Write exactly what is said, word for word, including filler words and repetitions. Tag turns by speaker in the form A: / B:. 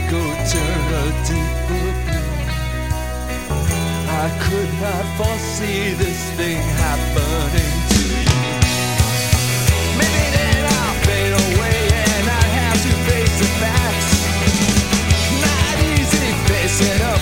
A: go turn a deeper blue. I could not foresee this thing happening to you. Maybe then I'll fade away and I have to face the facts. Not easy facing up